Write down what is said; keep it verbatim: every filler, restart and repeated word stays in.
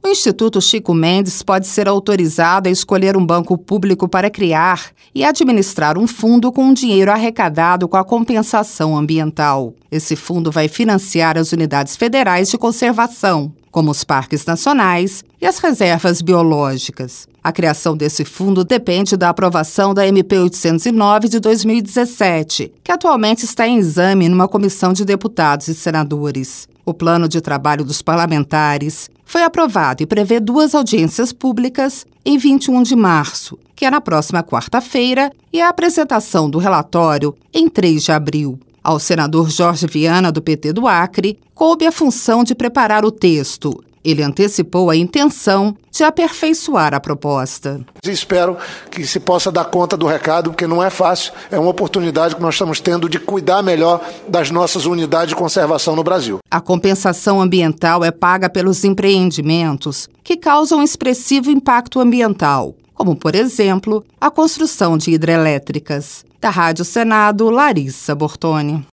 O Instituto Chico Mendes pode ser autorizado a escolher um banco público para criar e administrar um fundo com o dinheiro arrecadado com a compensação ambiental. Esse fundo vai financiar as unidades federais de conservação, como os parques nacionais e as reservas biológicas. A criação desse fundo depende da aprovação da M P oitocentos e nove de dois mil e dezessete, que atualmente está em exame numa comissão de deputados e senadores. O plano de trabalho dos parlamentares foi aprovado e prevê duas audiências públicas em vinte e um de março, que é na próxima quarta-feira, e a apresentação do relatório em três de abril. Ao senador Jorge Viana, do P T do Acre, coube a função de preparar o texto. Ele antecipou a intenção de aperfeiçoar a proposta. Espero que se possa dar conta do recado, porque não é fácil. É uma oportunidade que nós estamos tendo de cuidar melhor das nossas unidades de conservação no Brasil. A compensação ambiental é paga pelos empreendimentos que causam expressivo impacto ambiental, como, por exemplo, a construção de hidrelétricas. Da Rádio Senado, Larissa Bortoni.